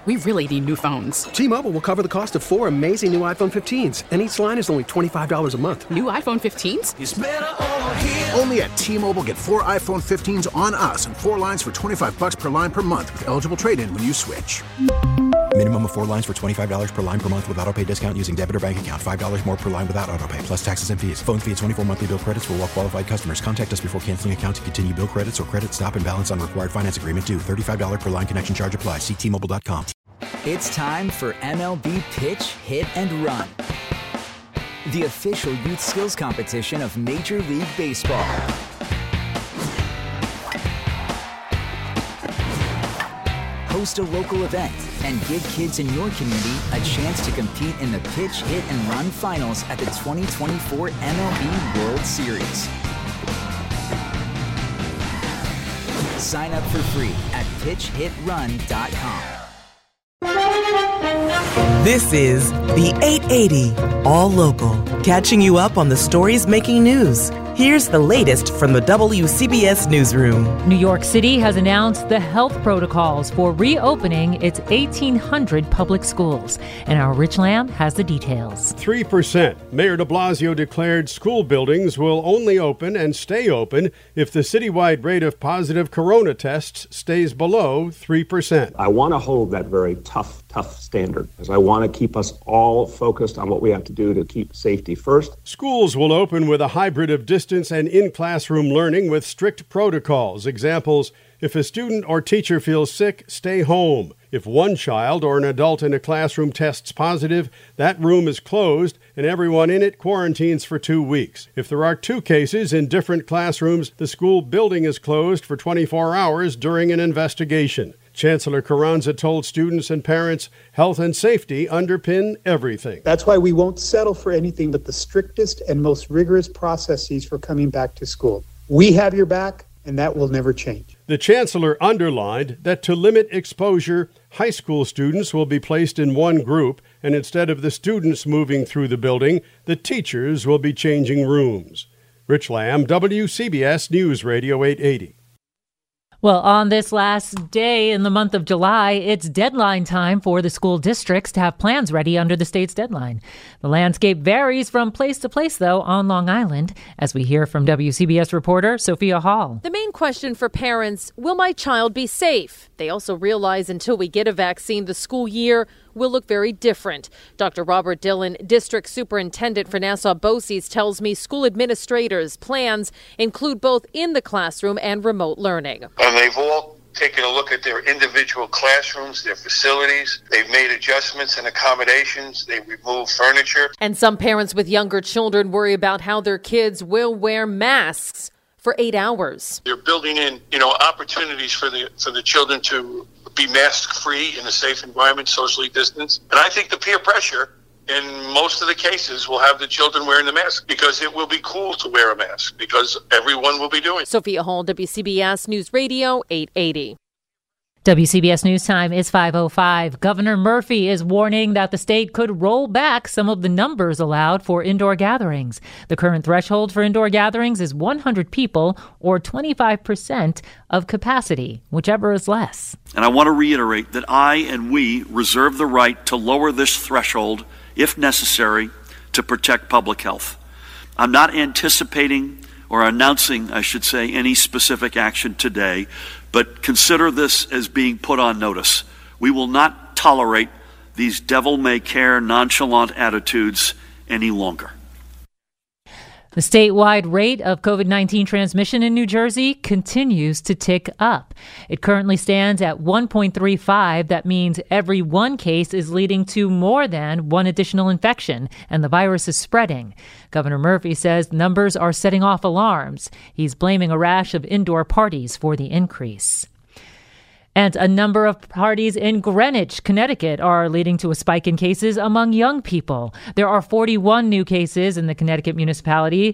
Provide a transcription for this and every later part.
We really need new phones. T-Mobile will cover the cost of 4 amazing new iPhone 15s, and each line is only $25 a month. New iPhone 15s? It's better over here. Only at T-Mobile, get 4 iPhone 15s on us and 4 lines for $25 per line per month with eligible trade-in when you switch. Minimum of 4 lines for $25 per line per month with autopay discount using debit or bank account. $5 more per line without autopay, plus taxes and fees. Phone fee at 24 monthly bill credits for well-qualified customers. Contact us before canceling account to continue bill credits or credit stop and balance on required finance agreement due. $35 per line connection charge applies. See T-Mobile.com. It's time for MLB Pitch, Hit, and Run, the official youth skills competition of Major League Baseball. Host a local event and give kids in your community a chance to compete in the Pitch, Hit, and Run finals at the 2024 MLB World Series. Sign up for free at pitchhitrun.com. This is the 880 All Local, catching you up on the stories making news. Here's the latest from the WCBS Newsroom. New York City has announced the health protocols for reopening its 1,800 public schools. And our Rich Lamb has the details. 3%. Mayor de Blasio declared school buildings will only open and stay open if the citywide rate of positive corona tests stays below 3%. I want to hold that very tough standard, because I want to keep us all focused on what we have to do to keep safety first. Schools will open with a hybrid of distance and in-classroom learning with strict protocols. Examples: if a student or teacher feels sick, stay home. If one child or an adult in a classroom tests positive, that room is closed and everyone in it quarantines for 2 weeks. If there are 2 cases in different classrooms, the school building is closed for 24 hours during an investigation. Chancellor Carranza told students and parents health and safety underpin everything. That's why we won't settle for anything but the strictest and most rigorous processes for coming back to school. We have your back, and that will never change. The chancellor underlined that to limit exposure, high school students will be placed in one group, and instead of the students moving through the building, the teachers will be changing rooms. Rich Lamb, WCBS News Radio 880. Well, on this last day in the month of July, it's deadline time for the school districts to have plans ready under the state's deadline. The landscape varies from place to place, though, on Long Island, as we hear from WCBS reporter Sophia Hall. The main question for parents: will my child be safe? They also realize until we get a vaccine, the school year will look very different. Dr. Robert Dillon, district superintendent for Nassau-Boces, tells me school administrators' plans include both in the classroom and remote learning. And they've all taken a look at their individual classrooms, their facilities. They've made adjustments and accommodations. They removed furniture. And some parents with younger children worry about how their kids will wear masks for 8 hours. They're building in, opportunities for the children to be mask-free in a safe environment, socially distanced. And I think the peer pressure in most of the cases will have the children wearing the mask, because it will be cool to wear a mask, because everyone will be doing it. Sophia Hall, WCBS News Radio 880. WCBS News Time is 5:05. Governor Murphy is warning that the state could roll back some of the numbers allowed for indoor gatherings. The current threshold for indoor gatherings is 100 people, or 25% of capacity, whichever is less. And I want to reiterate that I and we reserve the right to lower this threshold if necessary to protect public health. I'm not anticipating or announcing, I should say, any specific action today, but consider this as being put on notice. We will not tolerate these devil-may-care, nonchalant attitudes any longer. The statewide rate of COVID-19 transmission in New Jersey continues to tick up. It currently stands at 1.35. That means every one case is leading to more than one additional infection, and the virus is spreading. Governor Murphy says numbers are setting off alarms. He's blaming a rash of indoor parties for the increase. And a number of parties in Greenwich, Connecticut, are leading to a spike in cases among young people. There are 41 new cases in the Connecticut municipality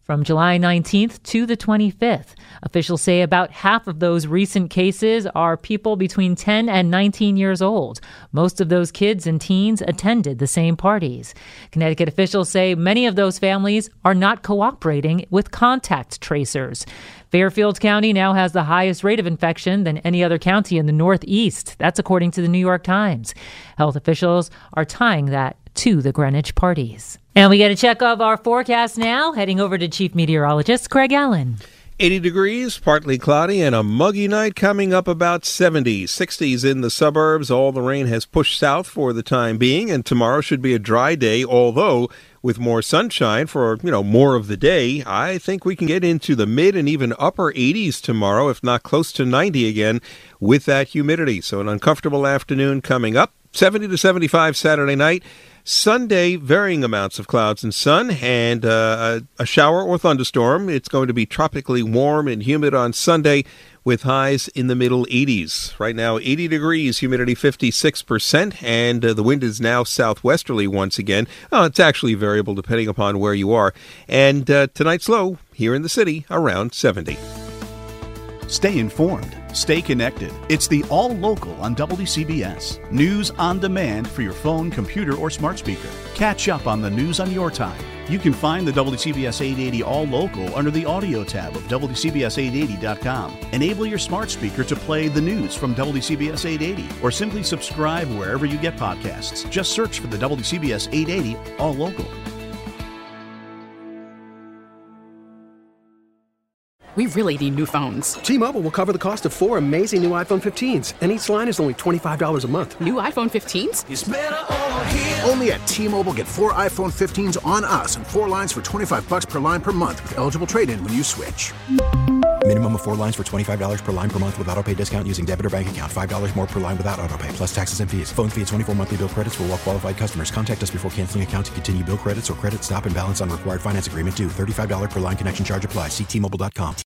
from July 19th to the 25th. Officials say about half of those recent cases are people between 10 and 19 years old. Most of those kids and teens attended the same parties. Connecticut officials say many of those families are not cooperating with contact tracers. Fairfield County now has the highest rate of infection than any other county in the Northeast. That's according to the New York Times. Health officials are tying that to the Greenwich parties. And we get a check of our forecast now, heading over to Chief Meteorologist Craig Allen. 80 degrees, partly cloudy, and a muggy night coming up about 70. 60s in the suburbs. All the rain has pushed south for the time being, and tomorrow should be a dry day, although with more sunshine for, more of the day. I think we can get into the mid and even upper 80s tomorrow, if not close to 90 again, with that humidity. So an uncomfortable afternoon coming up. 70 to 75 Saturday night. Sunday, varying amounts of clouds and sun, and a shower or thunderstorm. It's going to be tropically warm and humid on Sunday with highs in the middle 80s. Right now, 80 degrees, humidity 56%, and the wind is now southwesterly once again. It's actually variable depending upon where you are. And tonight's low here in the city, around 70. Stay informed. Stay connected. It's the All Local on WCBS. News on demand for your phone, computer, or smart speaker. Catch up on the news on your time. You can find the WCBS 880 All Local under the audio tab of WCBS880.com. Enable your smart speaker to play the news from WCBS 880 or simply subscribe wherever you get podcasts. Just search for the WCBS 880 All Local. We really need new phones. T-Mobile will cover the cost of 4 amazing new iPhone 15s, and each line is only $25 a month. New iPhone 15s? It's better over here. Only at T-Mobile, get 4 iPhone 15s on us and 4 lines for $25 per line per month with eligible trade-in when you switch. Minimum of 4 lines for $25 per line per month with autopay discount using debit or bank account. $5 more per line without autopay, plus taxes and fees. Phone fee at 24 monthly bill credits for well-qualified customers. Contact us before canceling account to continue bill credits or credit stop and balance on required finance agreement due. $35 per line connection charge applies. See T-Mobile.com.